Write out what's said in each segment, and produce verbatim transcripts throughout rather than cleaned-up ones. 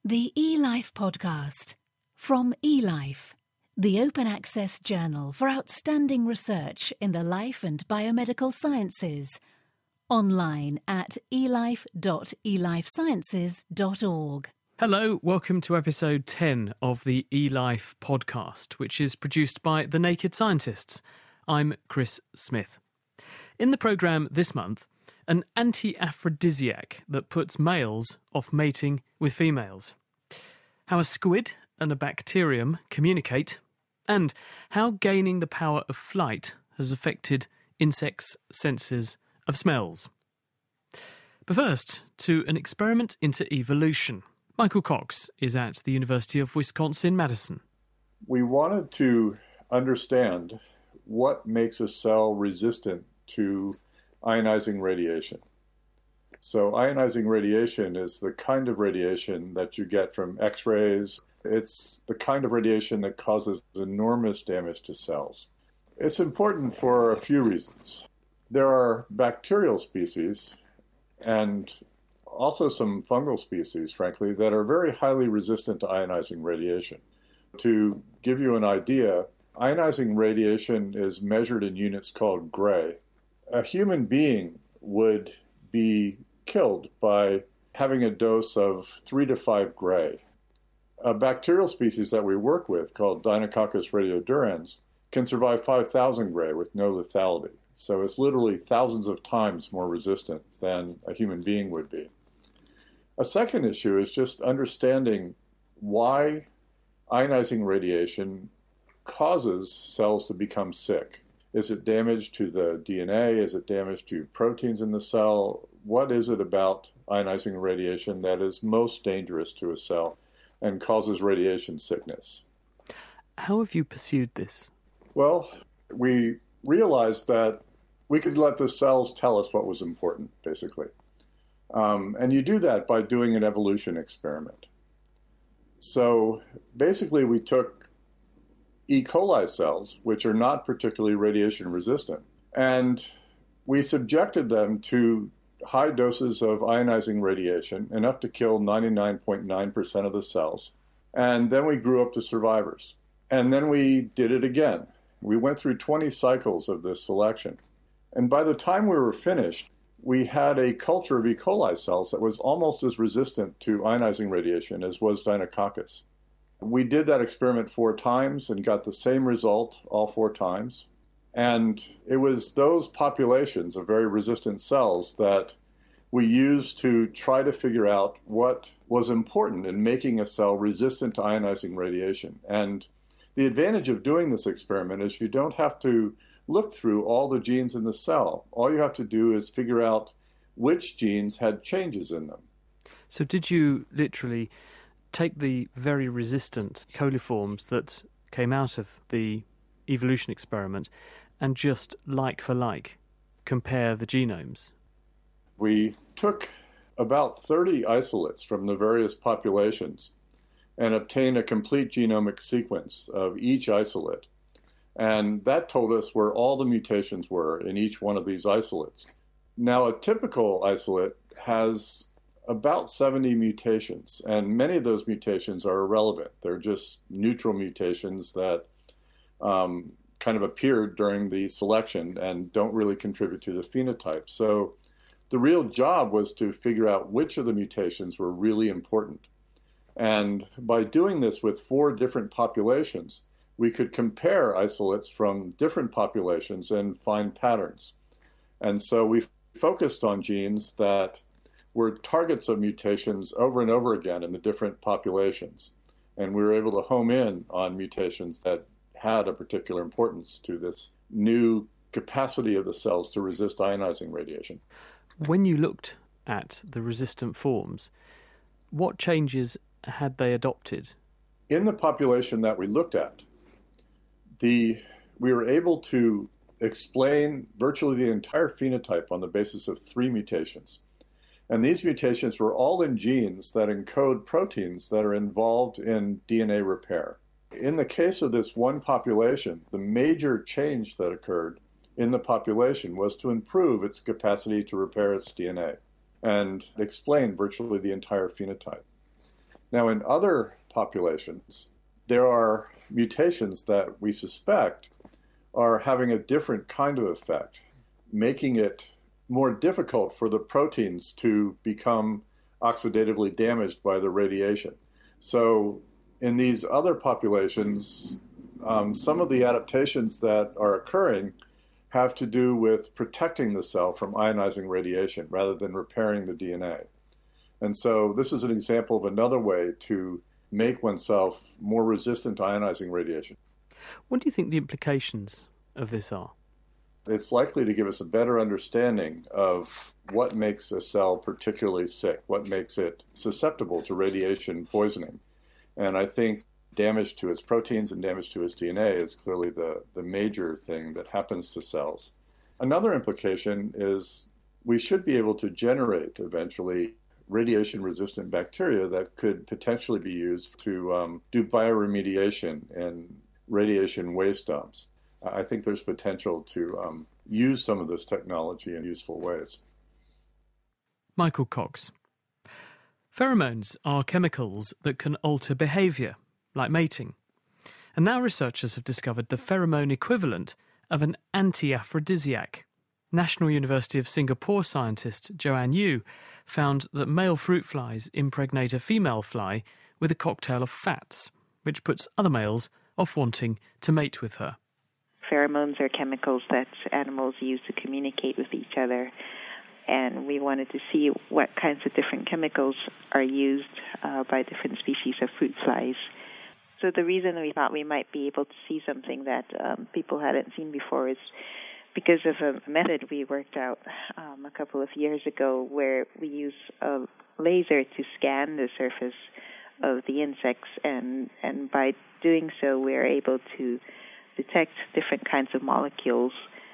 The eLife Podcast from eLife, the open access journal for outstanding research in the life and biomedical sciences. Online at e life dot e life sciences dot org. Hello, welcome to episode ten of the eLife Podcast, which is produced by The Naked Scientists. I'm Chris Smith. In the programme this month, an anti-aphrodisiac that puts males off mating with females, how a squid and a bacterium communicate, and how gaining the power of flight has affected insects' senses of smells. But first, to an experiment into evolution. Michael Cox is at the University of Wisconsin-Madison. We wanted to understand what makes a cell resistant to ionizing radiation. So ionizing radiation is the kind of radiation that you get from X-rays. It's the kind of radiation that causes enormous damage to cells. It's important for a few reasons. There are bacterial species and also some fungal species, frankly, that are very highly resistant to ionizing radiation. To give you an idea, ionizing radiation is measured in units called gray. A human being would be killed by having a dose of three to five gray. A bacterial species that we work with, called Deinococcus radiodurans, can survive five thousand gray with no lethality. So it's literally thousands of times more resistant than a human being would be. A second issue is just understanding why ionizing radiation causes cells to become sick. Is it damage to the D N A? Is it damage to proteins in the cell? What is it about ionizing radiation that is most dangerous to a cell and causes radiation sickness? How have you pursued this? Well, we realized that we could let the cells tell us what was important, basically. Um, and you do that by doing an evolution experiment. So basically we took E. coli cells, which are not particularly radiation resistant, and we subjected them to high doses of ionizing radiation, enough to kill ninety-nine point nine percent of the cells, and then we grew up to survivors. And then we did it again. We went through twenty cycles of this selection. And by the time we were finished, we had a culture of E. coli cells that was almost as resistant to ionizing radiation as was Deinococcus. We did that experiment four times and got the same result all four times. And it was those populations of very resistant cells that we used to try to figure out what was important in making a cell resistant to ionizing radiation. And the advantage of doing this experiment is you don't have to look through all the genes in the cell. All you have to do is figure out which genes had changes in them. So did you literally take the very resistant coliforms that came out of the evolution experiment and just like for like compare the genomes? We took about thirty isolates from the various populations and obtained a complete genomic sequence of each isolate. And that told us where all the mutations were in each one of these isolates. Now, a typical isolate has about seventy mutations, and many of those mutations are irrelevant. They're just neutral mutations that um, kind of appeared during the selection and don't really contribute to the phenotype. So the real job was to figure out which of the mutations were really important. And by doing this with four different populations, we could compare isolates from different populations and find patterns. And so we focused on genes that were targets of mutations over and over again in the different populations. And we were able to home in on mutations that had a particular importance to this new capacity of the cells to resist ionizing radiation. When you looked at the resistant forms, what changes had they adopted? In the population that we looked at, the we were able to explain virtually the entire phenotype on the basis of three mutations. And these mutations were all in genes that encode proteins that are involved in D N A repair. In the case of this one population, the major change that occurred in the population was to improve its capacity to repair its D N A and explain virtually the entire phenotype. Now, in other populations, there are mutations that we suspect are having a different kind of effect, making it more difficult for the proteins to become oxidatively damaged by the radiation. So in these other populations, um, some of the adaptations that are occurring have to do with protecting the cell from ionizing radiation rather than repairing the D N A. And so this is an example of another way to make oneself more resistant to ionizing radiation. What do you think the implications of this are? It's likely to give us a better understanding of what makes a cell particularly sick, what makes it susceptible to radiation poisoning. And I think damage to its proteins and damage to its D N A is clearly the, the major thing that happens to cells. Another implication is we should be able to generate eventually radiation-resistant bacteria that could potentially be used to um, do bioremediation in radiation waste dumps. I think there's potential to um, use some of this technology in useful ways. Michael Cox. Pheromones are chemicals that can alter behaviour, like mating. And now researchers have discovered the pheromone equivalent of an anti-aphrodisiac. National University of Singapore scientist Joanne Yu found that male fruit flies impregnate a female fly with a cocktail of fats, which puts other males off wanting to mate with her. Pheromones are chemicals that animals use to communicate with each other, and we wanted to see what kinds of different chemicals are used uh, by different species of fruit flies. So the reason we thought we might be able to see something that um, people hadn't seen before is because of a method we worked out um, a couple of years ago where we use a laser to scan the surface of the insects, and, and by doing so we're able to detect different kinds of molecules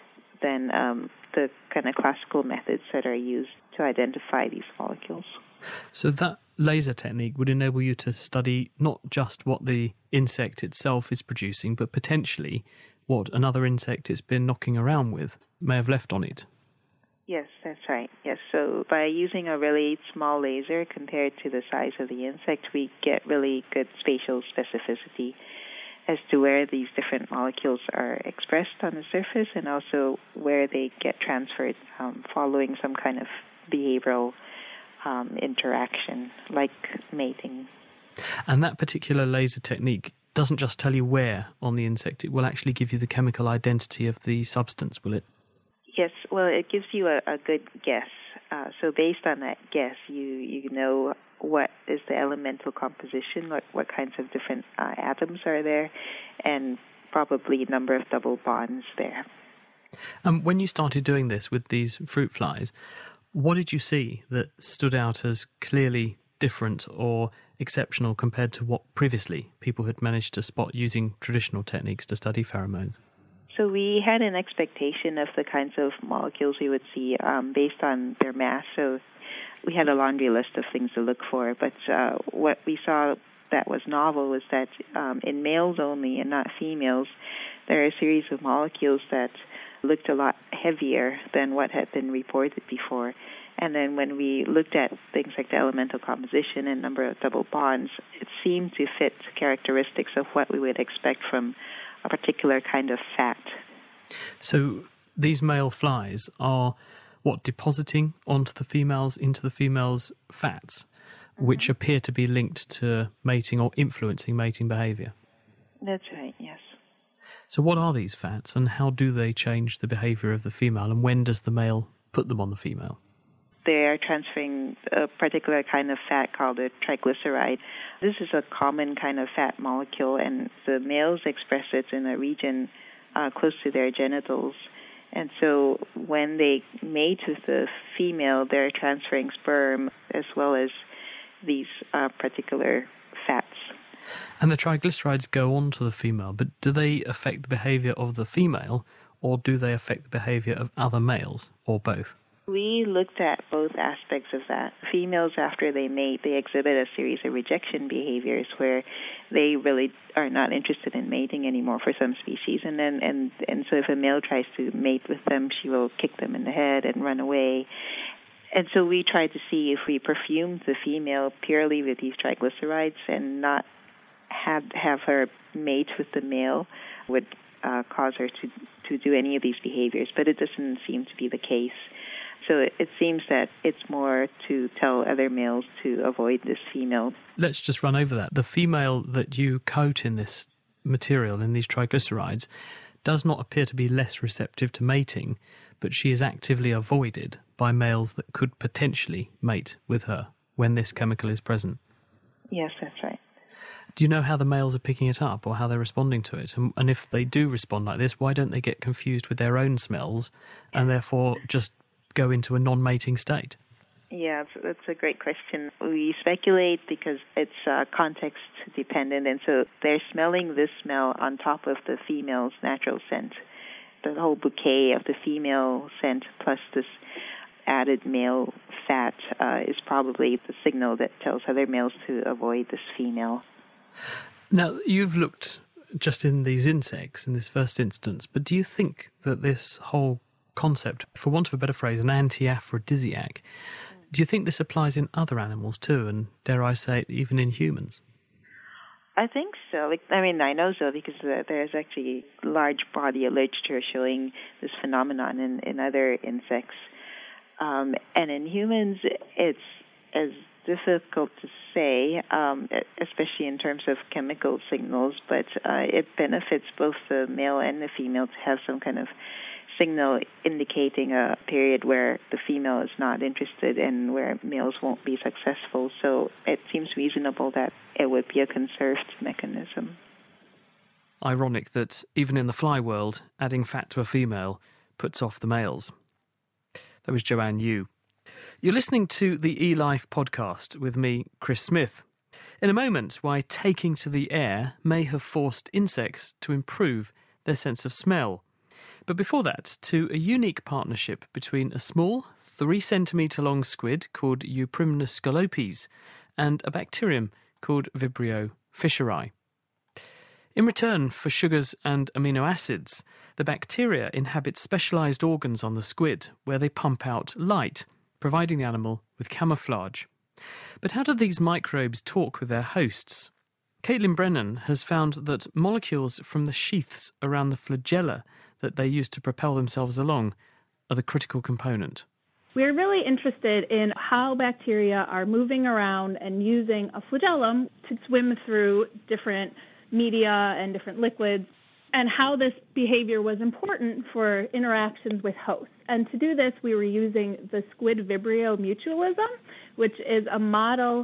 than um, the kind of classical methods that are used to identify these molecules. So that laser technique would enable you to study not just what the insect itself is producing, but potentially what another insect it's been knocking around with may have left on it. Yes, that's right. Yes, so by using a really small laser compared to the size of the insect, we get really good spatial specificity as to where these different molecules are expressed on the surface and also where they get transferred um, following some kind of behavioral um, interaction, like mating. And that particular laser technique doesn't just tell you where on the insect, it will actually give you the chemical identity of the substance, will it? Yes, well, it gives you a, a good guess. Uh, so based on that guess, you, you know what is the elemental composition, what, what kinds of different uh, atoms are there, and probably number of double bonds there. Um, when you started doing this with these fruit flies, what did you see that stood out as clearly different or exceptional compared to what previously people had managed to spot using traditional techniques to study pheromones? So we had an expectation of the kinds of molecules we would see um, based on their mass. So we had a laundry list of things to look for. But uh, what we saw that was novel was that um, in males only and not females, there are a series of molecules that looked a lot heavier than what had been reported before. And then when we looked at things like the elemental composition and number of double bonds, it seemed to fit characteristics of what we would expect from a particular kind of fat. So these male flies are, what, depositing onto the females, into the females' fats, mm-hmm. which appear to be linked to mating or influencing mating behaviour? That's right, yes. So what are these fats and how do they change the behaviour of the female, and when does the male put them on the female? They are transferring a particular kind of fat called a triglyceride. This is a common kind of fat molecule, and the males express it in a region uh, close to their genitals. And so when they mate with the female, they're transferring sperm as well as these uh, particular fats. And the triglycerides go on to the female, but do they affect the behaviour of the female, or do they affect the behaviour of other males, or both? We looked at both aspects of that. Females, after they mate, they exhibit a series of rejection behaviors where they really are not interested in mating anymore for some species. And then, and, and so if a male tries to mate with them, she will kick them in the head and run away. And so we tried to see if we perfumed the female purely with these triglycerides and not have, have her mate with the male would uh, cause her to, to do any of these behaviors. But it doesn't seem to be the case. So it, it seems that it's more to tell other males to avoid this female. Let's just run over that. The female that you coat in this material, in these triglycerides, does not appear to be less receptive to mating, but she is actively avoided by males that could potentially mate with her when this chemical is present. Yes, that's right. Do you know how the males are picking it up or how they're responding to it? And, and if they do respond like this, why don't they get confused with their own smells and therefore just go into a non-mating state? Yeah, that's a great question. We speculate because it's uh, context dependent, and so they're smelling this smell on top of the female's natural scent. The whole bouquet of the female scent plus this added male fat uh, is probably the signal that tells other males to avoid this female. Now, you've looked just in these insects in this first instance, but do you think that this whole concept, for want of a better phrase, an anti-aphrodisiac, do you think this applies in other animals too, and dare I say it, even in humans? I think so. I mean, I know so because there's actually a large body of literature showing this phenomenon in, in other insects. Um, and in humans, it's as difficult to say, um, especially in terms of chemical signals, but uh, it benefits both the male and the female to have some kind of signal indicating a period where the female is not interested and where males won't be successful. So it seems reasonable that it would be a conserved mechanism. Ironic that even in the fly world, adding fat to a female puts off the males. That was Joanne Yu. You're listening to the eLife podcast with me, Chris Smith. In a moment, why taking to the air may have forced insects to improve their sense of smell. But before that, to a unique partnership between a small, three centimetre long squid called Euprymnus scalopes and a bacterium called Vibrio fischeri. In return for sugars and amino acids, the bacteria inhabit specialised organs on the squid where they pump out light, providing the animal with camouflage. But how do these microbes talk with their hosts? Caitlin Brennan has found that molecules from the sheaths around the flagella that they use to propel themselves along are the critical component. We're really interested in how bacteria are moving around and using a flagellum to swim through different media and different liquids, and how this behavior was important for interactions with hosts. And to do this, we were using the squid Vibrio mutualism, which is a model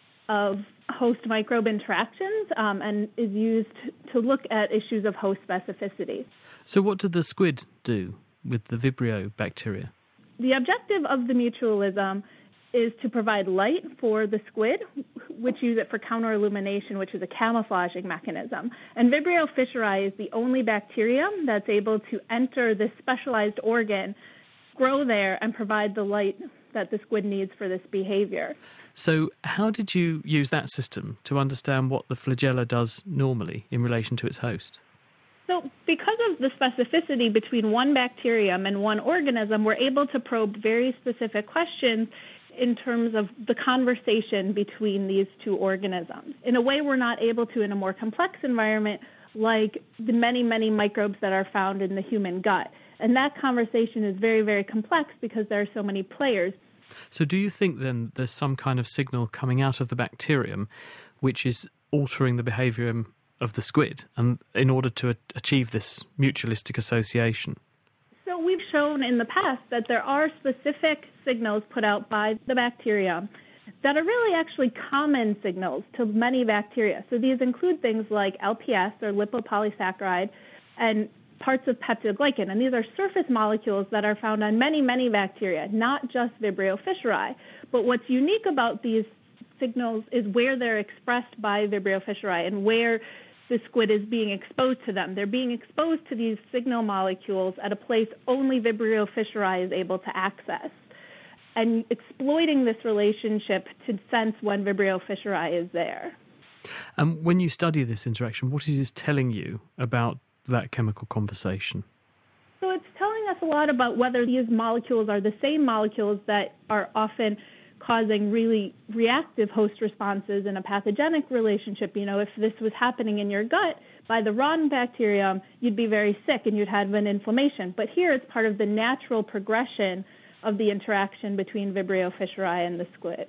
of host microbe interactions um, and is used to look at issues of host specificity. So what did the squid do with the Vibrio bacteria? The objective of the mutualism is to provide light for the squid, which use it for counterillumination, which is a camouflaging mechanism. And Vibrio fischeri is the only bacterium that's able to enter this specialized organ, grow there, and provide the light that the squid needs for this behavior. So how did you use that system to understand what the flagella does normally in relation to its host? So because of the specificity between one bacterium and one organism, we're able to probe very specific questions in terms of the conversation between these two organisms. In a way we're not able to in a more complex environment like the many, many microbes that are found in the human gut. And that conversation is very, very complex because there are so many players. So do you think then there's some kind of signal coming out of the bacterium which is altering the behaviour of the squid and in order to a- achieve this mutualistic association? So we've shown in the past that there are specific signals put out by the bacteria that are really actually common signals to many bacteria. So these include things like L P S, or lipopolysaccharide, and parts of peptidoglycan. And these are surface molecules that are found on many, many bacteria, not just Vibrio fischeri. But what's unique about these signals is where they're expressed by Vibrio fischeri and where the squid is being exposed to them. They're being exposed to these signal molecules at a place only Vibrio fischeri is able to access, and exploiting this relationship to sense when Vibrio fischeri is there. And when you study this interaction, what is it telling you about that chemical conversation? So it's telling us a lot about whether these molecules are the same molecules that are often causing really reactive host responses in a pathogenic relationship. You know, if this was happening in your gut by the wrong bacterium, you'd be very sick and you'd have an inflammation. But here it's part of the natural progression of the interaction between Vibrio fischeri and the squid.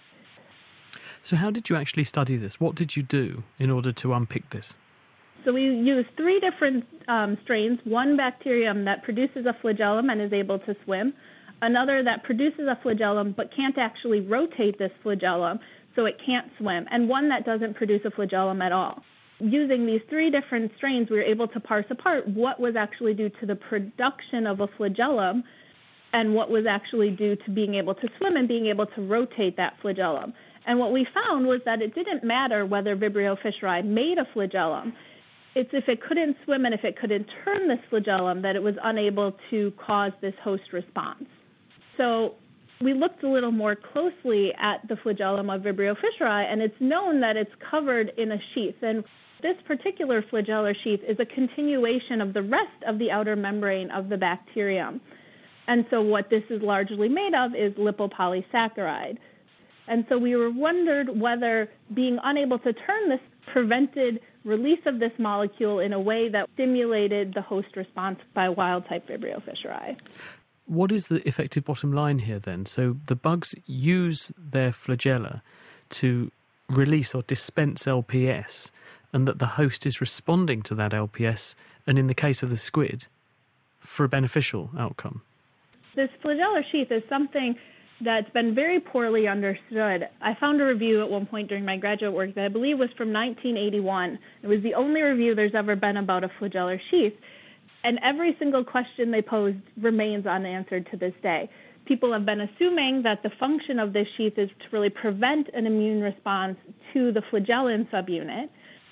So how did you actually study this? What did you do in order to unpick this? So we used three different um, strains, one bacterium that produces a flagellum and is able to swim, another that produces a flagellum but can't actually rotate this flagellum, so it can't swim, and one that doesn't produce a flagellum at all. Using these three different strains, we were able to parse apart what was actually due to the production of a flagellum and what was actually due to being able to swim and being able to rotate that flagellum. And what we found was that it didn't matter whether Vibrio fischeri made a flagellum. It's if it couldn't swim and if it couldn't turn this flagellum that it was unable to cause this host response. So we looked a little more closely at the flagellum of Vibrio fischeri, and it's known that it's covered in a sheath. And this particular flagellar sheath is a continuation of the rest of the outer membrane of the bacterium. And so what this is largely made of is lipopolysaccharide. And so we were wondered whether being unable to turn this prevented release of this molecule in a way that stimulated the host response by wild-type Vibrio fischeri. What is the effective bottom line here then? So the bugs use their flagella to release or dispense L P S, and that the host is responding to that L P S, and in the case of the squid, for a beneficial outcome. This flagellar sheath is something that's been very poorly understood. I found a review at one point during my graduate work that I believe was from nineteen eighty-one. It was the only review there's ever been about a flagellar sheath. And every single question they posed remains unanswered to this day. People have been assuming that the function of this sheath is to really prevent an immune response to the flagellin subunit.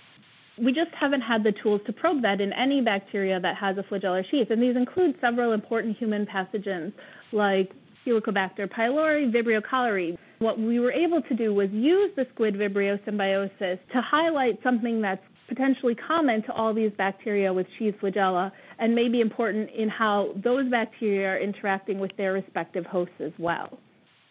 We just haven't had the tools to probe that in any bacteria that has a flagellar sheath. And these include several important human pathogens like Helicobacter pylori, Vibrio cholerae. What we were able to do was use the squid Vibrio symbiosis to highlight something that's potentially common to all these bacteria with sheath flagella and may be important in how those bacteria are interacting with their respective hosts as well.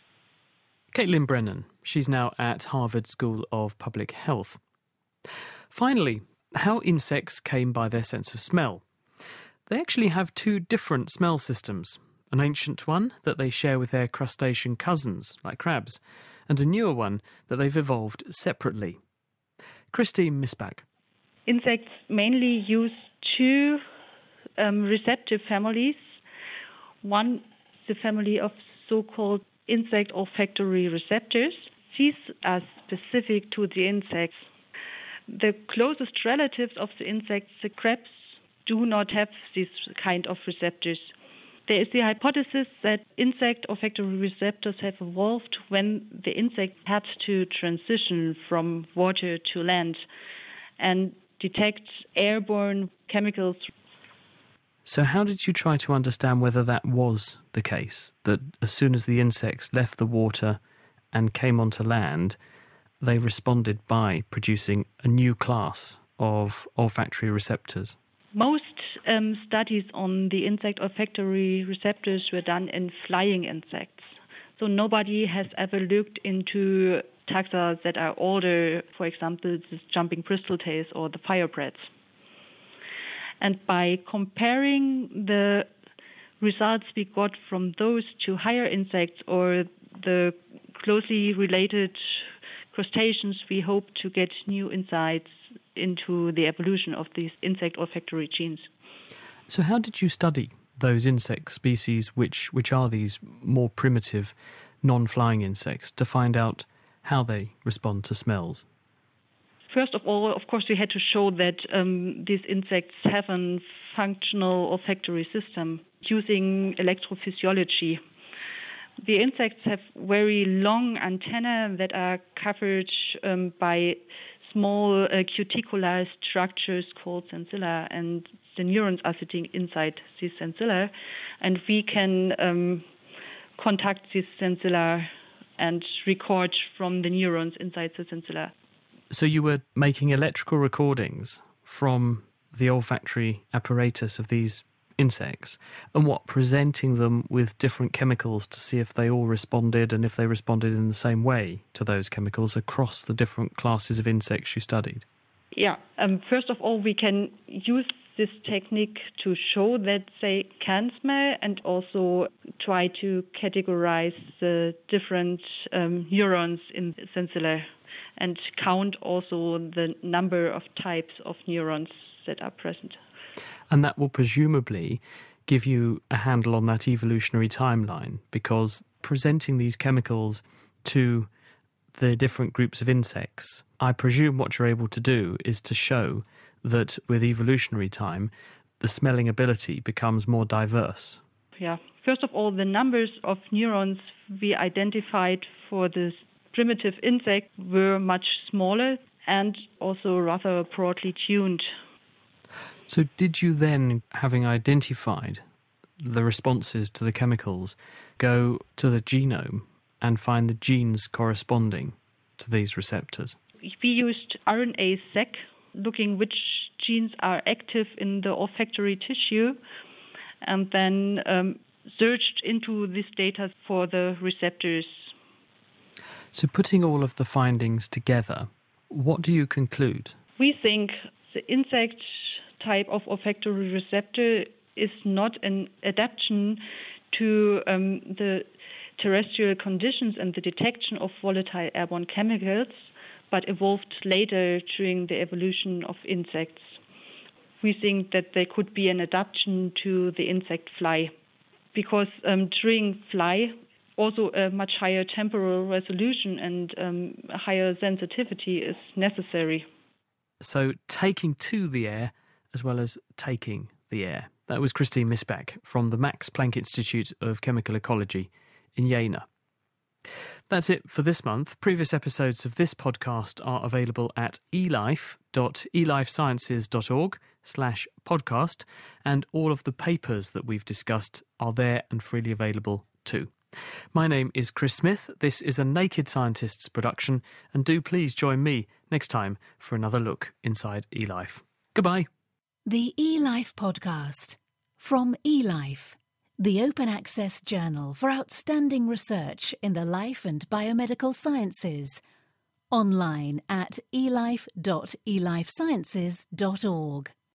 Caitlin Brennan, she's now at Harvard School of Public Health. Finally, how insects came by their sense of smell. They actually have two different smell systems. An ancient one that they share with their crustacean cousins, like crabs, and a newer one that they've evolved separately. Christine Misbach. Insects mainly use two um, receptive families. One, the family of so-called insect olfactory receptors. These are specific to the insects. The closest relatives of the insects, the crabs, do not have this kind of receptors. There is the hypothesis that insect olfactory receptors have evolved when the insect had to transition from water to land and detect airborne chemicals. So how did you try to understand whether that was the case, that as soon as the insects left the water and came onto land, they responded by producing a new class of olfactory receptors? Most um, studies on the insect olfactory receptors were done in flying insects. So nobody has ever looked into taxa that are older, for example, the jumping bristletales or the firebrats. And by comparing the results we got from those two higher insects or the closely related crustaceans, we hope to get new insights into the evolution of these insect olfactory genes. So how did you study those insect species, which, which are these more primitive, non-flying insects, to find out how they respond to smells? First of all, of course, we had to show that um, these insects have a functional olfactory system using electrophysiology. The insects have very long antennae that are covered um, by small uh, cuticular structures called sensilla, and the neurons are sitting inside these sensilla, and we can um, contact these sensilla and record from the neurons inside the sensilla. So you were making electrical recordings from the olfactory apparatus of these insects, and what, presenting them with different chemicals to see if they all responded and if they responded in the same way to those chemicals across the different classes of insects you studied? Yeah, um, first of all, we can use this technique to show that they can smell and also try to categorize the different um, neurons in the sensilla and count also the number of types of neurons that are present. And that will presumably give you a handle on that evolutionary timeline, because presenting these chemicals to the different groups of insects, I presume what you're able to do is to show that with evolutionary time, the smelling ability becomes more diverse. Yeah. First of all, the numbers of neurons we identified for this primitive insect were much smaller and also rather broadly tuned. So did you then, having identified the responses to the chemicals, go to the genome and find the genes corresponding to these receptors? We used R N A-seq, looking which genes are active in the olfactory tissue, and then um, searched into this data for the receptors. So putting all of the findings together, what do you conclude? We think the insect type of olfactory receptor is not an adaptation to um, the terrestrial conditions and the detection of volatile airborne chemicals, but evolved later during the evolution of insects. We think that they could be an adaptation to the insect fly, because um, during fly, also a much higher temporal resolution and um, a higher sensitivity is necessary. So taking to the air as well as taking the air. That was Christine Misbach from the Max Planck Institute of Chemical Ecology in Jena. That's it for this month. Previous episodes of this podcast are available at elife.elifesciences.org slash podcast, and all of the papers that we've discussed are there and freely available too. My name is Chris Smith. This is a Naked Scientists production, and do please join me next time for another look inside eLife. Goodbye. The eLife podcast from eLife, the open access journal for outstanding research in the life and biomedical sciences. Online at elife dot elifesciences dot org.